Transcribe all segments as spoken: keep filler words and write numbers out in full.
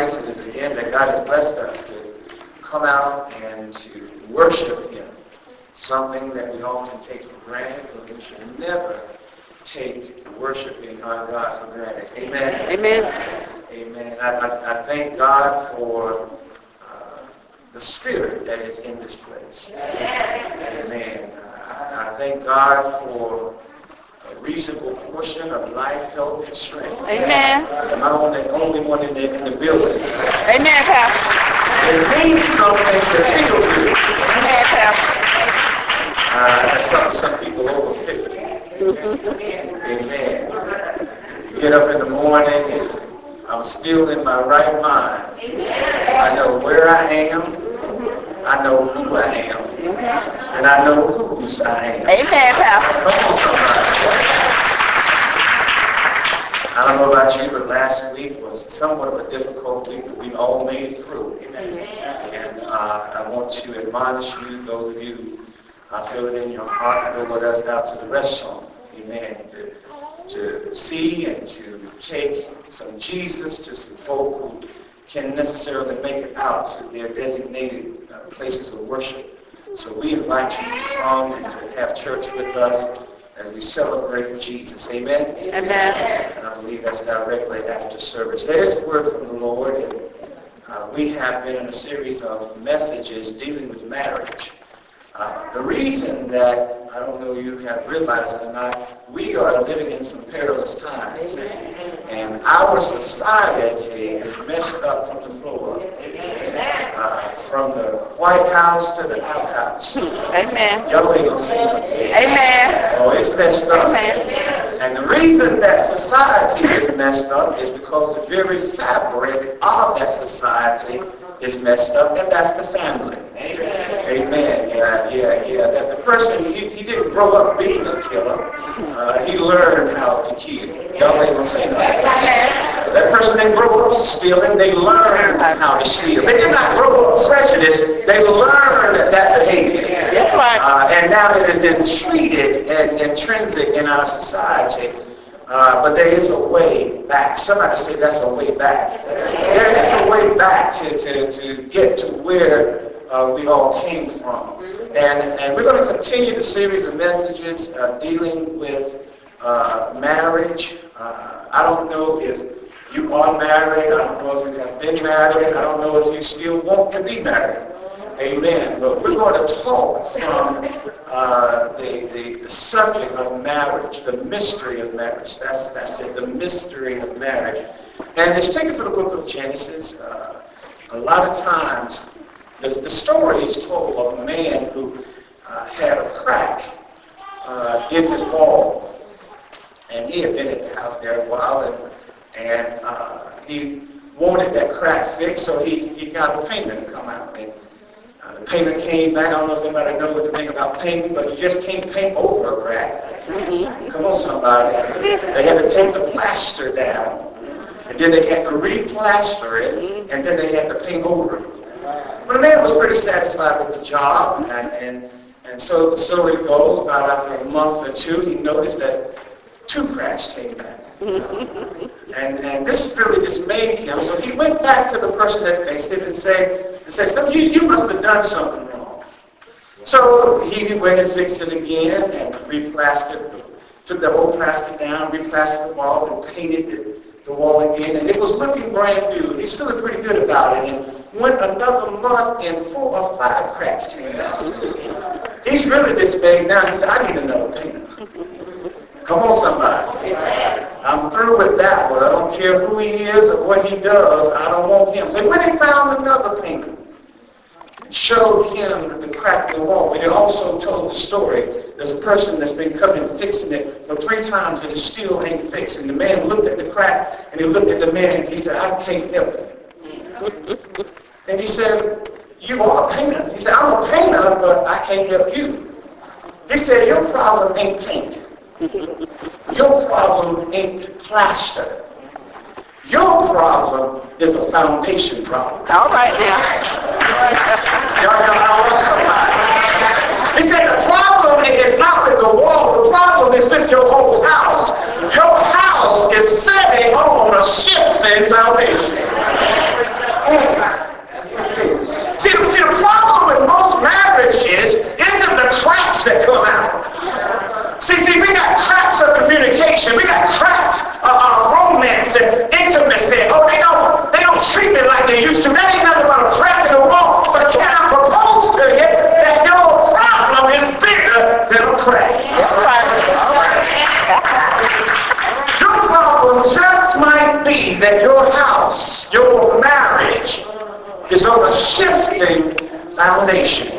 Christ. It is again that God has blessed us to come out and to worship Him. Something that we often take for granted, but we should never take worshiping our God for granted. Amen? Amen. Amen. I, I, I thank God for uh, the spirit that is in this place. Amen. I, I thank God for a reasonable portion of life, health, and strength. Amen. Am I only, only one in the, in the building? Amen, Pastor. It means something to feel good. Amen, Pastor. Uh, I talk to some people over fifty. Amen. You get up in the morning and I'm still in my right mind. I know where I am. I know who I am. And I know whose I am. Amen, Pastor. Come on, somebody. I don't know about you, but last week was somewhat of a difficult week, but we all made it through. And uh, I want to admonish you, those of you I feel it in your heart to go with us out to the restaurant. Amen. To, to see and to take some Jesus to some folk who can't necessarily make it out to their designated uh, places of worship. So we invite you to come and to have church with us as we celebrate Jesus. Amen? Amen. And I believe that's directly after service. There's a word from the Lord. And, uh, we have been in a series of messages dealing with marriage. Uh, the reason that, I don't know if you have realized it or not, we are living in some perilous times. And our society is messed up from the floor. Uh, from the White House to the outhouse. Amen. Y'all ain't gonna say nothing. Amen. Oh, it's messed up. Amen. And the reason that society is messed up is because the very fabric of that society is messed up, and that's the family. Amen. Amen. Yeah, yeah, yeah. That the person, he, he didn't grow up being a killer. Uh, he learned how to kill. Y'all ain't gonna say that. That person didn't grow up stealing. They learned how to steal. They did not grow up prejudiced. They learned that behavior. That's right. Uh, and now it is entreated and intrinsic in our society. Uh, but there is a way back. Somebody say that's a way back. There is a way back to, to, to get to where uh, we all came from. And, and we're going to continue the series of messages uh, dealing with uh, marriage. Uh, I don't know if you are married. I don't know if you have been married. I don't know if you still want to be married. Amen. But we're going to talk from uh, the, the, the subject of marriage, the mystery of marriage. That's, that's it, the mystery of marriage. And it's taken from the book of Genesis. Uh, a lot of times, the, the story is told of a man who uh, had a crack uh, in his wall. And he had been at the house there a while, and, and uh, he wanted that crack fixed, so he, he got a painter to come out. And, Uh, the painter came back. I don't know if anybody knows what to think about painting, but you just can't paint over a crack. Mm-hmm. Come on, somebody. They had to take the plaster down, and then they had to re-plaster it, and then they had to paint over it. But the man was pretty satisfied with the job, and, and, and so the story goes, about after a month or two, he noticed that two cracks came back. and, and this really dismayed him, so he went back to the person that fixed it and said, and said, so you, you must have done something wrong. So he went and fixed it again and replastered, the, took the whole plaster down, replastered the wall, and painted the, the wall again, and it was looking brand new. He's feeling pretty good about it, and went another month, and four or five cracks came out. He's really dismayed now. He said, I need another painter. Come on, somebody. I'm through with that one. I don't care who he is or what he does. I don't want him. So he went and found another painter. Showed him the crack in the wall. But he also told the story. There's a person that's been coming and fixing it for three times and it still ain't fixed. And the man looked at the crack and he looked at the man and he said, I can't help it. And he said, you are a painter. He said, I'm a painter, but I can't help you. He said, your problem ain't paint. Your problem ain't plaster. Your problem is a foundation problem. All right now. Y'all know I want somebody. He said the problem is not with the wall. The problem is with your whole house. Your house is sitting on a shifting foundation. is on a shifting foundation.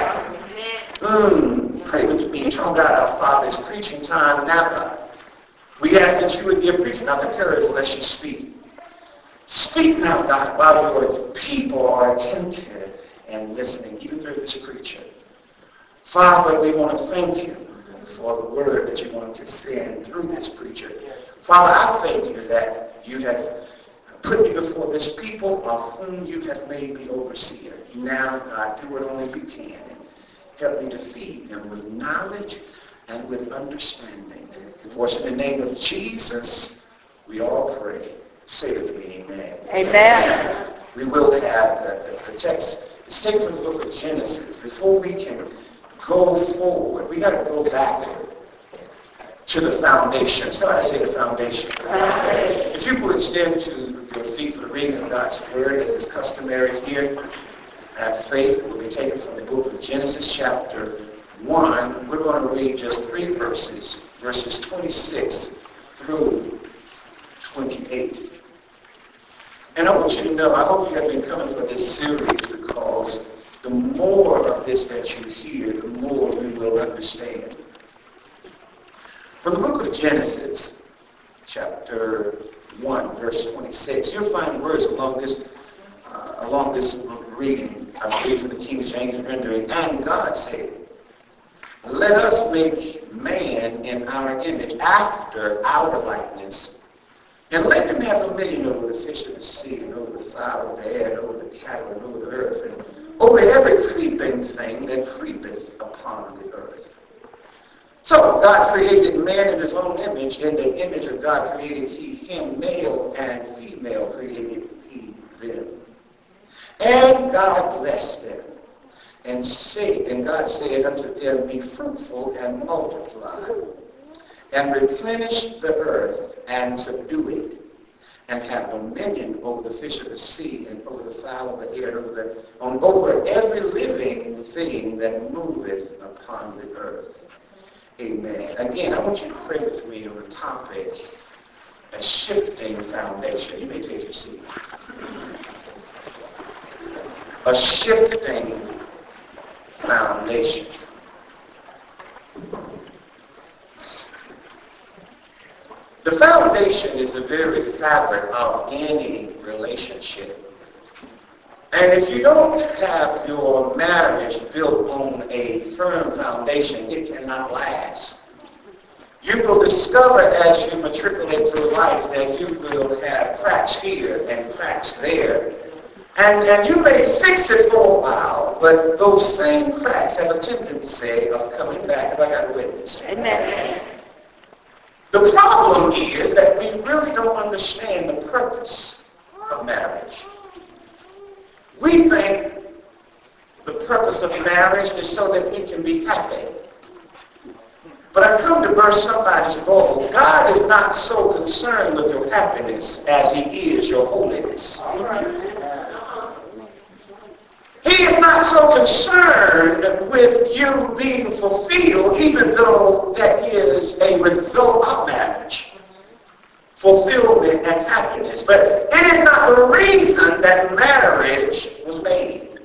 Mm, pray with me. Turn God our Father. It's preaching time now, God. We ask that you would give preaching not the courage lest you speak. Speak now, God, while your people are attentive and listening, even through this preacher. Father, we want to thank you for the word that you wanted to send through this preacher. Father, I thank you that you have put me before this people of whom you have made me overseer. Now, God, do what only you can. Help me to feed them with knowledge and with understanding. For us in the name of Jesus, we all pray. Say with me, amen. Amen. We will have the, the, the text. It's taken from the book of Genesis. Before we can go forward, we got to go backward to the foundation. Somebody say the foundation. foundation. If you would stand to your feet for the reading of God's word, as is customary here at Faith, will be taken from the book of Genesis, chapter one. We're going to read just three verses, verses twenty-six through twenty-eight. And I want you to know, I hope you have been coming for this series because the more of this that you hear, the more you will understand. From the book of Genesis, chapter one, verse twenty-six, you'll find words along this uh, along this reading. I read from the King James rendering. And God said, let us make man in our image, after our likeness, and let them have dominion over the fish of the sea, and over the fowl of the air, and over the cattle, and over the earth, and over every creeping thing that creepeth upon the earth. So God created man in his own image. In the image of God created he him, male and female created he them. And God blessed them. And said, and God said unto them, be fruitful and multiply, and replenish the earth, and subdue it, and have dominion over the fish of the sea, and over the fowl of the air, and over, the, on, over every living thing that moveth upon the earth. Amen. Again, I want you to pray with me on the topic, a shifting foundation. You may take your seat. A shifting foundation. The foundation is the very fabric of any relationship. And if you don't have your marriage built on a firm foundation, it cannot last. You will discover as you matriculate through life that you will have cracks here and cracks there. And, and you may fix it for a while, but those same cracks have a tendency of coming back. Have I got a witness? Amen. The problem is that we really don't understand the purpose of marriage. We think the purpose of marriage is so that we can be happy. But I come to burst somebody's bubble. God is not so concerned with your happiness as he is your holiness. He is not so concerned with you being fulfilled, even though that is a result of marriage. Fulfillment and happiness. But it is not the reason that marriage was made.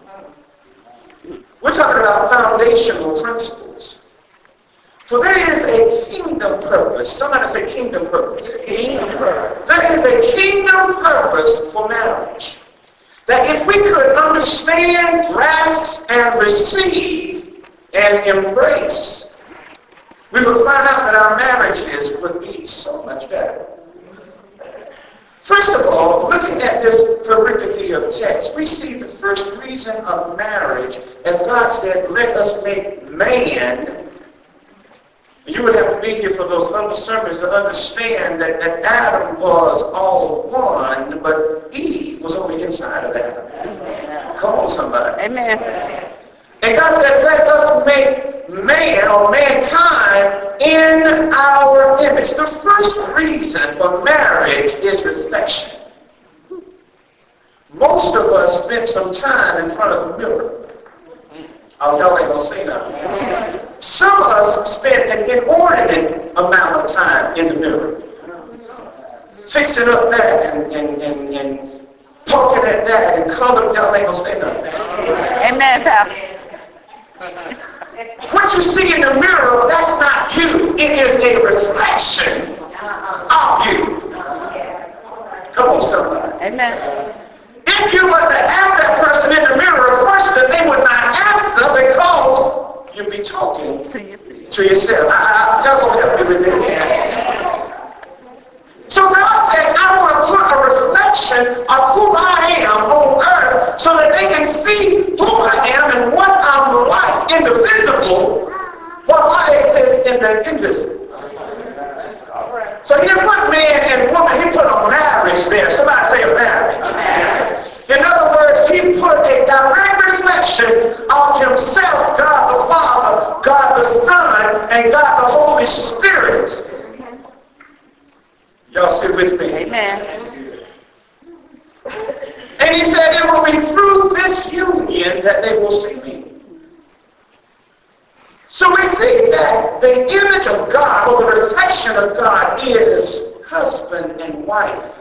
We're talking about foundational principles. For there is a kingdom purpose. Somebody say kingdom purpose. Kingdom purpose. There is a kingdom purpose for marriage. That if we could understand, grasp, and receive, and embrace, we would find out that our marriages would be so much better. First of all, looking at this pericope of text, we see the first reason of marriage, as God said, let us make man. You would have to be here for those other sermons to understand that, that Adam was all one, but Eve was on the inside of Adam. Amen. Come on, somebody. Amen. And God said, let us make man or mankind in our image. The first reason for marriage is reflection. Most of us spend some time in front of the mirror. Oh, y'all ain't gonna say nothing. Some of us spend an inordinate amount of time in the mirror, fixing up that and, and, and, and poking at that and colored, y'all ain't gonna say nothing. Amen, Pastor. What you see in the mirror, that's not you. It is a reflection of you. Come on, somebody. Amen. If you were to ask that person in the mirror a question, they would not answer because you'd be talking To you see. to yourself. I, I, y'all gonna help me with this. So God says, I want to put a reflection of who I am on earth so that they can see who I am and what I'm like in the visible while I exist in the invisible. So he didn't put man and woman, he put a marriage there. Somebody say a marriage. In other words, he put a direct reflection of himself, God the Father, God the Son, and God the Holy Spirit. Y'all still with me? Amen. And he said it will be through this union that they will see me. So we see that the image of God, or the reflection of God, is husband and wife.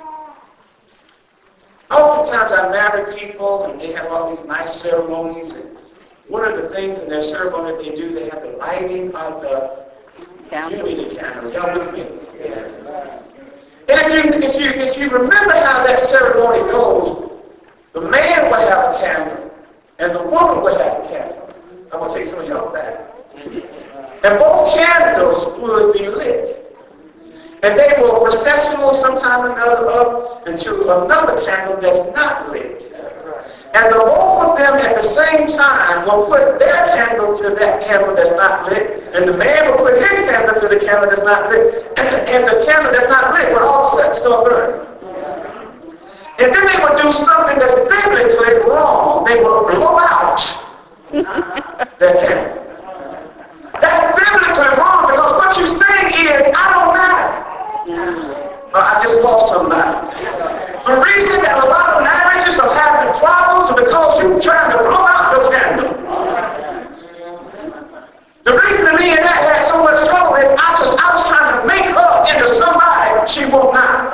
Oftentimes I marry people and they have all these nice ceremonies, and one of the things in their ceremony that they do, they have the lighting of the unity candle. Y'all with me? And if you, if you, if you remember how that ceremony goes, the man will have a candle and the woman will have a candle. I'm going to take some of y'all back. And both candles would be lit. And they will processional sometime or another up into another candle that's not lit. And the both of them at the same time will put their candle to that candle that's not lit, and the man will put his candle to the candle that's not lit, and the candle that's not lit will all of a sudden start burning. And then they will do something that's biblically wrong. They will blow out their candle. That's biblically wrong because what you're saying is, I don't matter. Uh, I just lost somebody. The reason that a lot of marriages are having problems is because you're trying to blow out the candle. The reason that me and that had so much trouble is I, just, I was trying to make her into somebody she will not.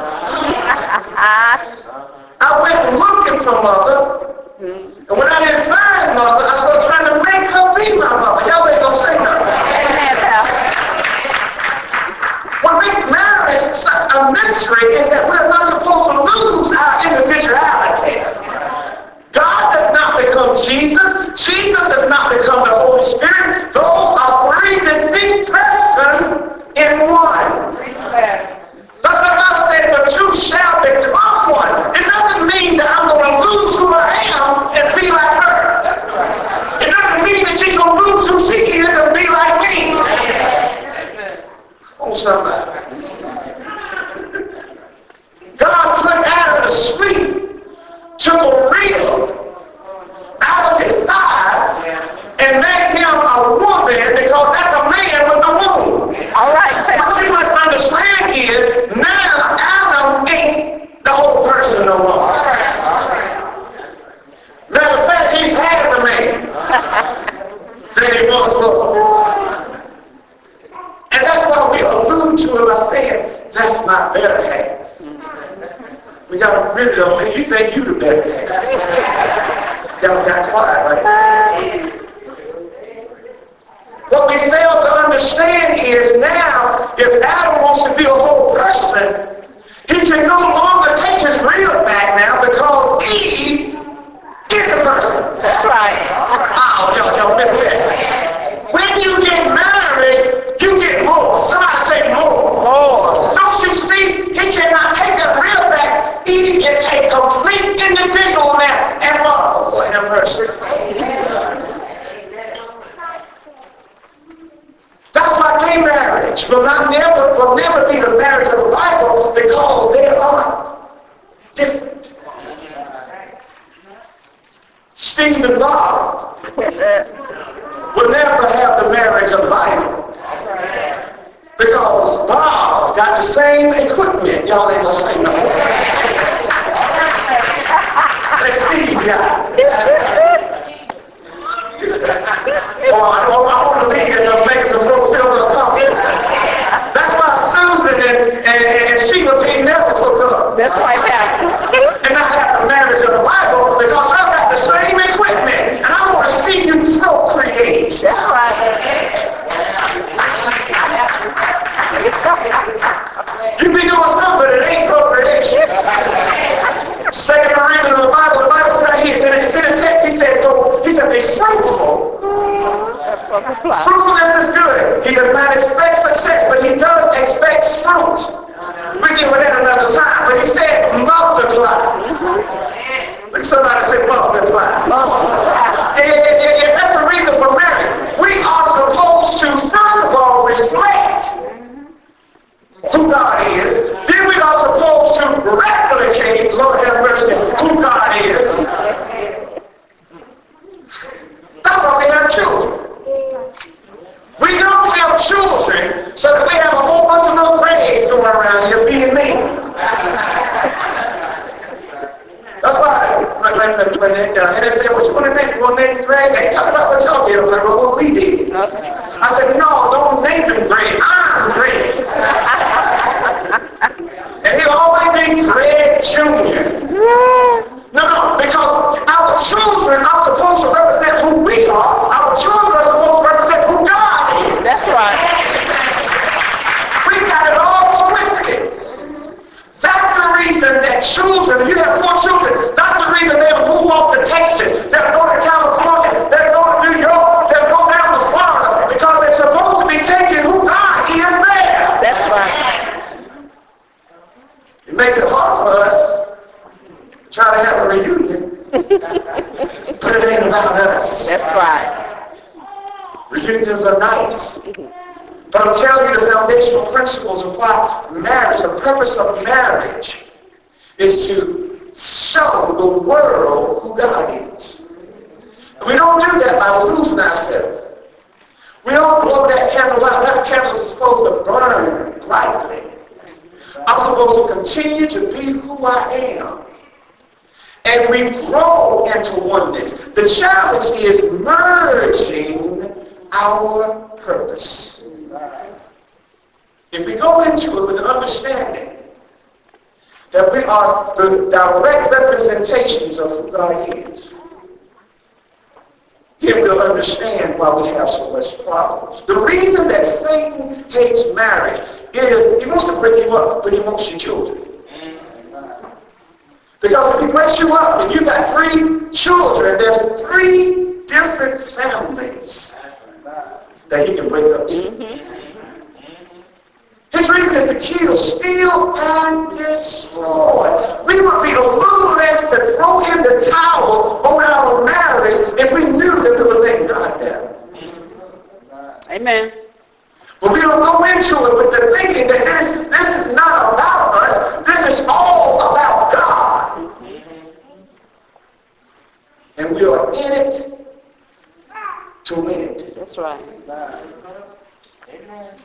I went looking for mother, and when I didn't find mother, I started trying to make her be my mother. Y'all ain't gonna say nothing. What makes marriage such a mystery is that we're not supposed to lose our individuality. God does not become Jesus. Jesus does not become the Holy Spirit. Those are three distinct persons in one. That's what the Bible says, the two shall become one. It doesn't mean that I'm going to lose who I am and be like her. It doesn't mean that she's going to lose who she is and be like me. Oh, somebody. God put Adam to sleep, took a rib out of his side, and made him a woman because that's a man with a woman. All right. What you must understand is now Adam ain't the whole person no more. Matter of fact, he's half the man that he once was. And that's why we allude to it by saying, that's my better half. We got really don't think you think you the better half. Y'all got quiet, right? What we fail to understand is now, if Adam wants to be a whole person, he can no longer take his rib back now because Eve is a person. That's right. Oh, y'all, y'all missed that. When you get married, you get more. Somebody say more. More. Don't you see? He cannot take that real back. He is a complete individual now. And oh, Lord have mercy. That's why gay marriage will not never will never be the marriage of the Bible because they are different. Steve and Bob will never have the marriage of the Bible. Because Bob got the same equipment. Y'all ain't gonna say no. That Steve got. Oh, I, oh, I want to leave it and make some folks feel uncomfortable. That's why Susan and, and, and Sheila can't never hook up. That's right, Pastor. And not have the marriage Multiply. Fruitfulness is good. He does not expect success, but he does expect fruit. We deal with that another time. But he said multiply. Look at somebody say multiply. Multiply. And, and, and, and that's the reason for marriage. We are supposed to, first of all, reflect who God is. Then we are supposed to replicate, Lord have mercy, who God is. That's why we have children. We don't have children so that we have a whole bunch of little grades going around here being me. That's why when, when, when they, uh, and they said, what you want to name? You want to name the grade? They talk about what y'all did. I'm like, well, what we did. I said, no, don't name them grade. I'm grade. And he'll always be Greg Junior No, no, because our children are supposed to represent who we are. Our children are supposed to represent who God is. That's right. We got it all twisted. That's the reason that children, you have four children, that's the reason they'll move off to Texas, they'll go to California, they'll go to New York, they'll go down to Florida, because they're supposed to be taking who God is there. That's right. It makes it hard for us to try to have a reunion, but it ain't about us. That's right. Reunions are nice. But I'm telling you the foundational principles of why marriage, the purpose of marriage is to show the world who God is. And we don't do that by losing ourselves. We don't blow that candle out. That candle is supposed to burn brightly. I'm supposed to continue to be who I am. And we grow into oneness. The challenge is merging our purpose. If we go into it with an understanding that we are the direct representations of who God is, then we'll understand why we have so much problems. The reason that Satan hates marriage is he wants to break you up, but he wants your children. Because if he breaks you up and you've got three children, there's three different families that he can break up to. Mm-hmm. His reason is to kill, steal, and destroy. We would be a little less to throw in the towel on our marriage if we knew that we were letting God down. Amen. But we don't go into it with the thinking that this is, this is not about us. This is all about God. And we are in it to win it. That's right. Amen.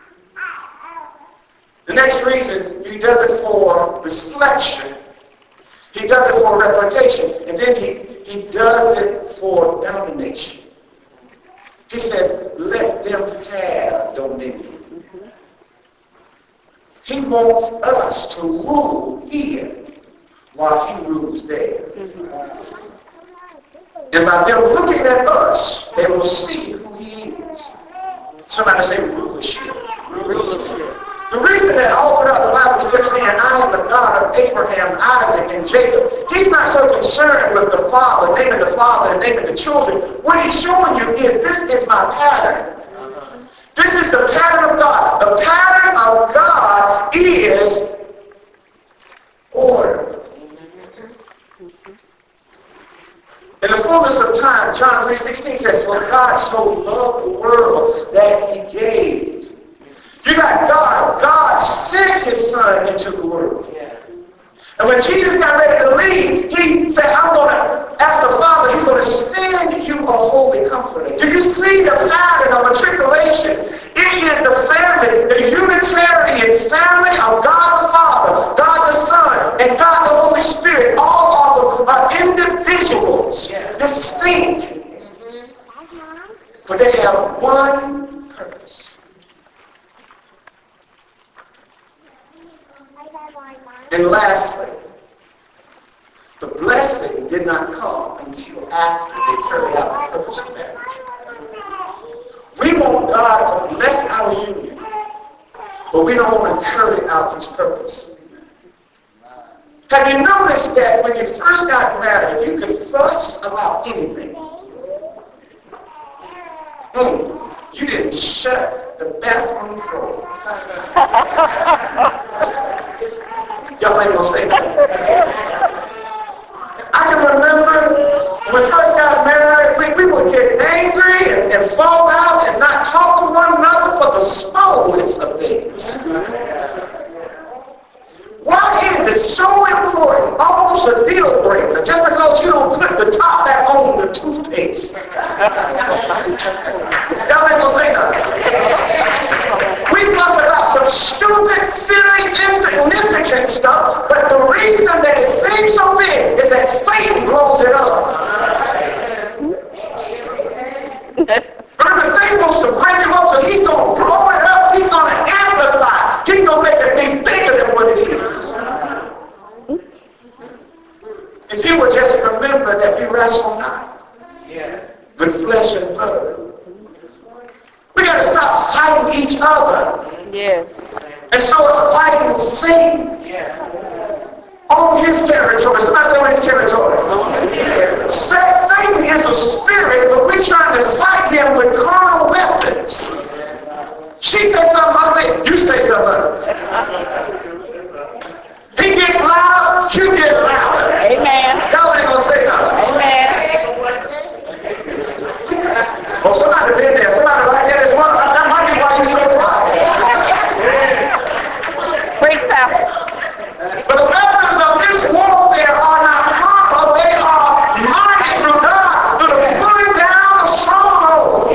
The next reason, he does it for reflection. He does it for replication. And then he, he does it for domination. He says, let them have dominion. Mm-hmm. He wants us to rule here while he rules there. Mm-hmm. And by them looking at us, they will see who he is. Somebody say rulership. Rulership. The reason that all throughout the Bible is just saying, I am the God of Abraham, Isaac, and Jacob. He's not so concerned with the father, naming the father and naming the children. What he's showing you is this is my pattern. This is the pattern of God. The pattern of God is order. In the fullness of time, John three sixteen says, for God so loved the world that he gave. You got God. God sent his son into the world. And when Jesus got ready to leave, he said, I'm going to ask the Father, he's going to send you a holy comforter. Do you see the pattern of matriculation? It is the family, the Unitarian family of God the Father, God the Son, and God the Holy Spirit. All are individuals, distinct. But they have one purpose. And lastly, the blessing did not come until after they carried out the purpose of marriage. We want God to bless our union, but we don't want to carry out his purpose. Have you noticed that when you first got married, you could fuss about anything? Hmm, you didn't shut the bathroom door. Y'all ain't gonna say that. I can remember when we first got married, we, we would get angry and, and fall out and not talk to one another for the smallest of things. Why is it so important, almost a deal breaker, just because you don't put the top back on the toothpaste? Y'all ain't gonna say nothing. We talk about some stupid, silly, insignificant stuff, but the reason that it seems so big is that Satan blows it up. Remember, Satan wants to break him up, so he's going to blow it up, he's going to amplify, he's going to make it thing bigger than what it is. If you would just remember that we wrestle not with flesh and blood. We got to stop fighting each other. Yes. And start fighting Satan on his territory. Somebody say on his territory. Sa- Satan is a spirit, but we're trying to fight him with carnal weapons. She said something other thing, you say something other. He gets loud, you get louder. Amen. Y'all ain't gonna say nothing. Amen. Well, somebody been there. Somebody like that is one. That might be why you're so quiet. Preach, Pastor. But the weapons of this warfare are not carnal. They are mighty through God, through the pulling down of strongholds.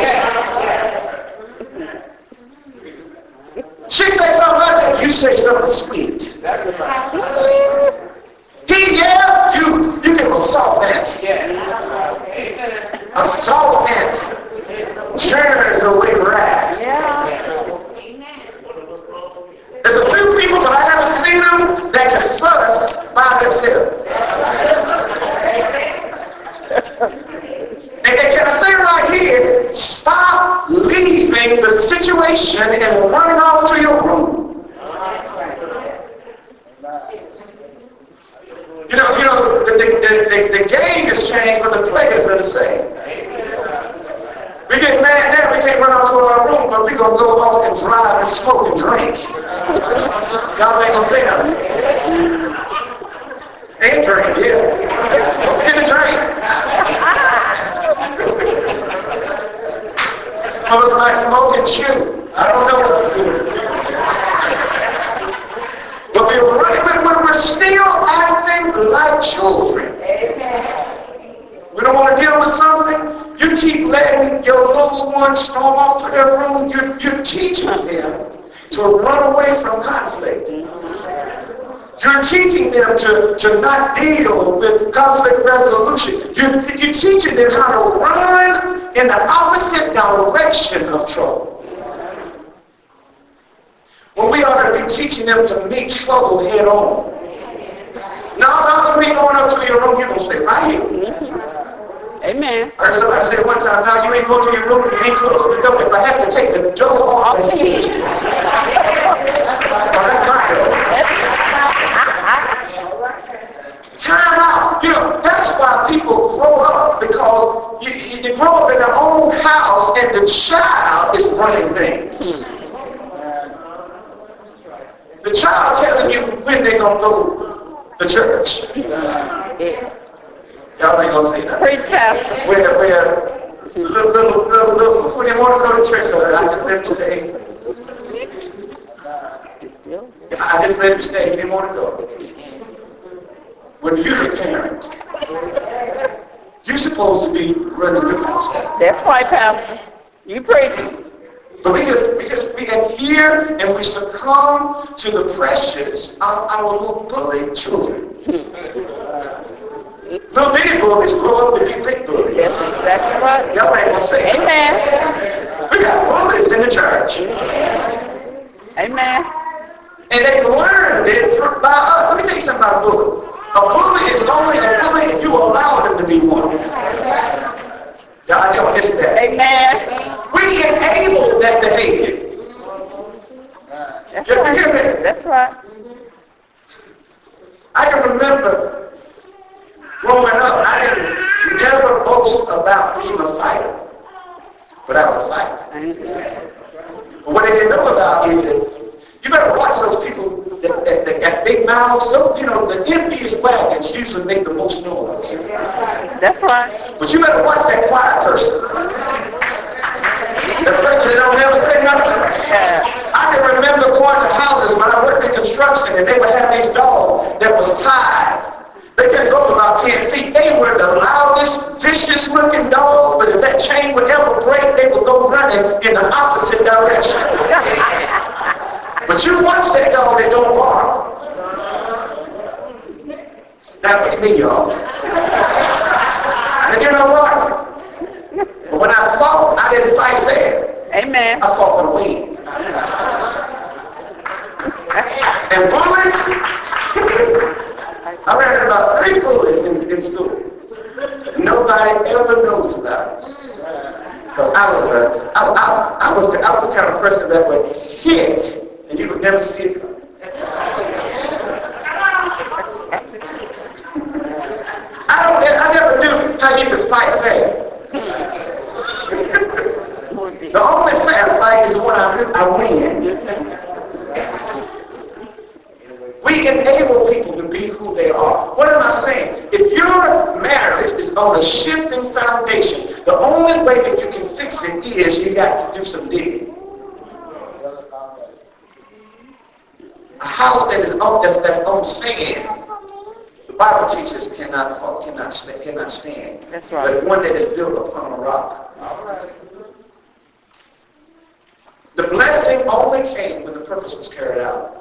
She says something like that. You say something sweet. He yells, you, you give a soft answer. A soft answer turns away wrath. There's a few people, but I haven't seen them that can fuss by themselves. And can I say right here, stop leaving the situation and running off to your room. You know, you know, the, the, the, the game has changed, but the players are the same. We get mad now, we can't run out to our room, but we're going to go off and drive and smoke and drink. Y'all ain't going to say nothing. Ain't drink, yeah. Don't forget to drink. Some of us like smoke and chew. I don't know what to do. But we're running, but we're still acting like children. We don't want to deal with something. You keep letting your little ones storm off to their room. You're, you're teaching them to run away from conflict. You're teaching them to, to not deal with conflict resolution. You're, you're teaching them how to run in the opposite direction of trouble. When we ought to be teaching them to meet trouble head on. Now, not to be going up to your room, you're going to stay right here. Amen. I heard somebody say one time, now you ain't going to your room, you ain't closing the door. If I have to take the door off the hinges. Oh, that's my door. Time out. You know, that's why people grow up, because you, you, you grow up in their own house and the child is running things. The child telling you when they're going to go to church. Y'all ain't going to say that. Preach, Pastor. Where, where, little, little, little, little, when they want to go to church, so I just let them stay. I just let them stay. He didn't want to go. When you're the parent, you're supposed to be running the house. That's right, Pastor. You preaching. But we just, we just, we adhere and we succumb to the pressures of our little bullied children. Little bitty bullies grow up to be big bullies. Yes, that's right. Y'all ain't gonna say Amen. that. We got bullies in the church. Amen. And they learned it by us. Let me tell you something about a bully. A bully is only a bully if you allow them to be one. Y'all don't miss that. Amen. We enable that behavior. That's You right. hear me? That's right. I can remember growing up, I didn't never boast about being a fighter. without a fight. Mhm. But what they didn't know about is, you better watch those people that, that, that got big mouths. Those, you know, the emptiest wagons usually make the most noise. That's right. But you better watch that quiet person. The person that don't never say nothing. Yeah. I can remember going to houses when I worked in construction and they would have these dogs that was tied. They couldn't go about ten feet. They were the loudest, vicious looking dogs, but if that chain would ever break, they would go running in the opposite direction. But you watch that dog that don't bark. That was me, y'all. And you know what? But when I fought, I didn't fight fair. Amen. I fought for the win. And bullies, I ran about three bullies in, in school. Nobody ever knows about it. Because I was a, I, I, I was the, I was the kind of person that would hit, and you would never see it coming. I don't, I never knew how you could fight fair. The only fair fight is the one I, I win. We enable people to be who they are. What am I saying? If your marriage is on a shifting foundation, the only way that you can fix it is you got to do some digging. A house that is on, that's, that's on sand, the Bible teaches cannot fall, cannot stand, cannot stand. That's right. But one that is built upon a rock. All right. The blessing only came when the purpose was carried out.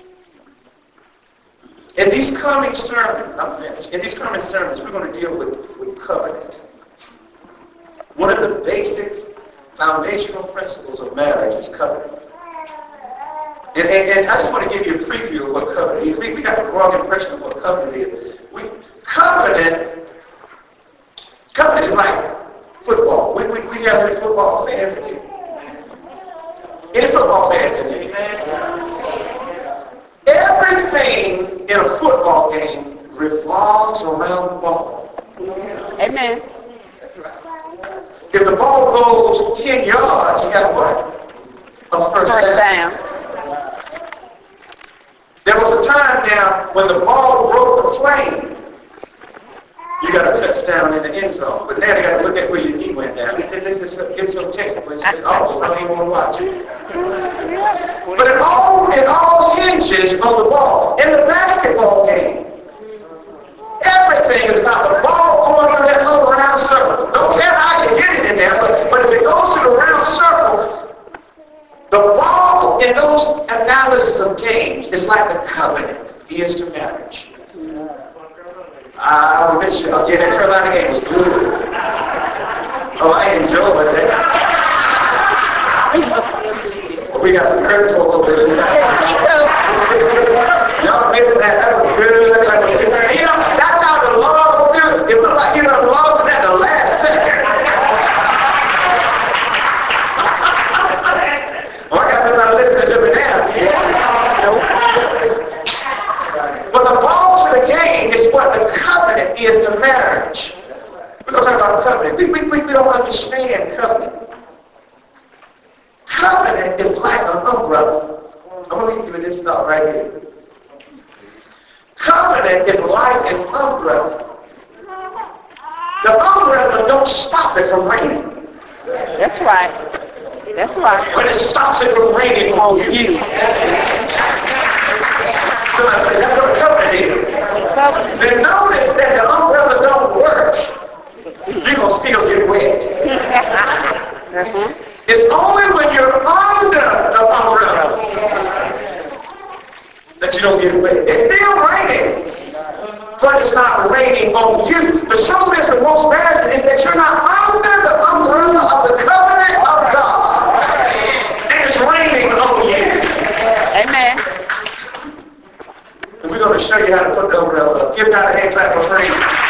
In these coming sermons, I'm finished. In these coming sermons, we're going to deal with, with covenant. One of the basic foundational principles of marriage is covenant. And, and, and I just want to give you a preview of what covenant is. We, we got the wrong impression of what covenant is. We, covenant, covenant is like football. We, we, we have any football fans in here? Any football fans in here? Everything in a football game revolves around the ball. Amen. If the ball goes ten yards, you got what? A first, First down. down. There was a time now when the ball broke the plane, you got a touchdown in the end zone. But now they got to look at where your knee went down. It's, it's, it's, it's so technical. It's just almost, I don't even want to watch it. But it all, it all hinges on the ball. In the basketball game, everything is about the ball going through that little round circle. Don't care how you get it in there, but, but if it goes through the round circle, the ball in those analysis of games is like the covenant is to marriage. I miss you. Yeah, that Carolina game was good. Oh, I enjoyed that. Well, we got some curtain talk over this side. Y'all missed that. That was good. That was good. You know, that's how the Lord will do it. It looked like you done lost it at the last second. Oh, I got somebody listening to me now. But the ball to the game is what the covenant is to marriage. We're going to talk about covenant. We, we, we, we don't understand covenant. Covenant is like an umbrella. I'm going to leave you with this thought right here. Covenant is like an umbrella. The umbrella don't stop it from raining. That's right. That's right. But it stops it from raining on you. Somebody say, that's what a covenant is. Then notice that the umbrella don't work. You're going to still get wet. uh-huh. It's only when you're under the umbrella that you don't get wet. It's still raining, but it's not raining on you. The trouble is with most marriages is that you're not under the umbrella of the covenant of God. And it's raining on you. Amen. And we're going to show you how to put the umbrella up. Give God a hand clap for praise.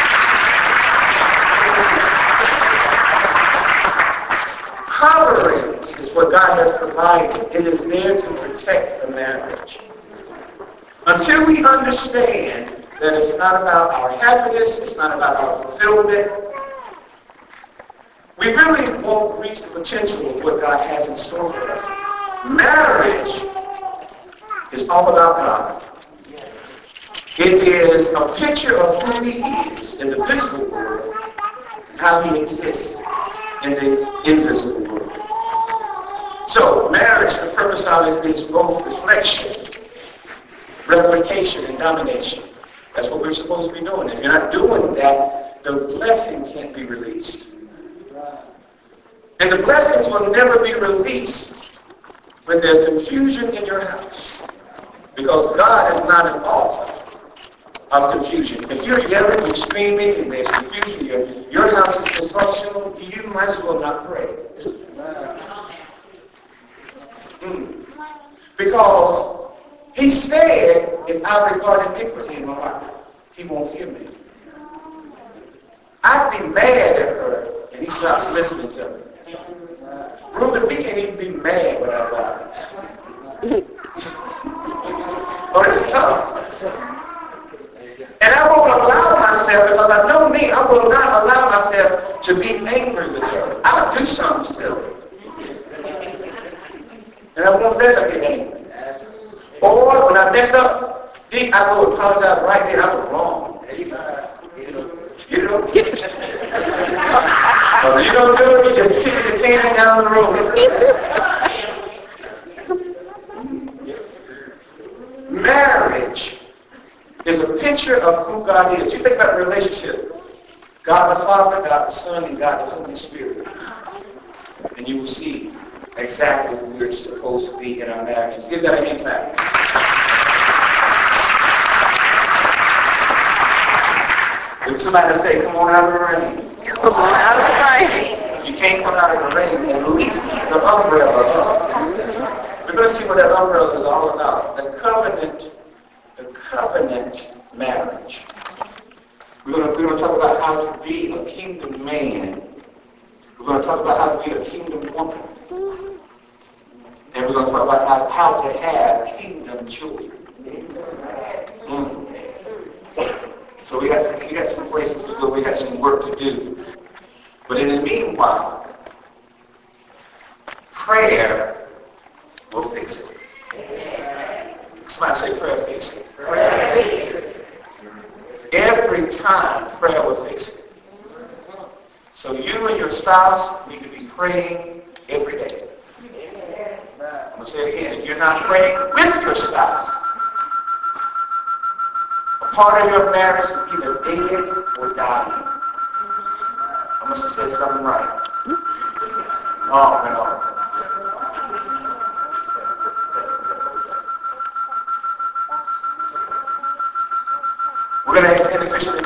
Coverings is what God has provided. It is there to protect the marriage. Until we understand that it's not about our happiness, it's not about our fulfillment, we really won't reach the potential of what God has in store for us. Marriage is all about God. It is a picture of who he is in the visible world, how he exists in the invisible world. So marriage, the purpose of it is both reflection, replication, and domination. That's what we're supposed to be doing. If you're not doing that, the blessing can't be released. And the blessings will never be released when there's confusion in your house. Because God is not an author of confusion. If you're yelling and screaming and there's confusion, your, your house is dysfunctional, you might as well not pray. Mm. Because he said, if I regard iniquity in my heart, he won't hear me. I'd be mad at her, and he stops listening to me. Reuben, we can't even be mad with our wives. Oh, it's tough. And I won't allow myself, because I know me, I will not allow myself to be angry with her. I'll do something silly. And I won't let her get angry. Or when I mess up, I go apologize right there. I was wrong. You know? Because you don't do it, you just kick the can down the road. Marriage is a picture of who God is. You think about a relationship. God the Father, God the Son, and God the Holy Spirit. And you will see exactly who we're supposed to be in our marriages. Give that a hand clap. If somebody say, come on out of the rain. Come on out of the rain. If you can't come out of the rain, at least keep the umbrella up. We're going to see what that umbrella is all about. The covenant, the covenant marriage. We're going to, we're going to talk about how to be a kingdom man. We're going to talk about how to be a kingdom woman. And we're going to talk about how, how to have kingdom children. Mm. So we got, some, we got some places to go. We got some work to do. But in the meanwhile, prayer will fix it. Somebody say prayer fix it. Prayer. Every time, prayer will fix it. So you and your spouse need to be praying every day. I'm going to say it again. If you're not praying with your spouse, a part of your marriage is either dead or dying. I must have said something right. Oh, no. We're going to extend officially.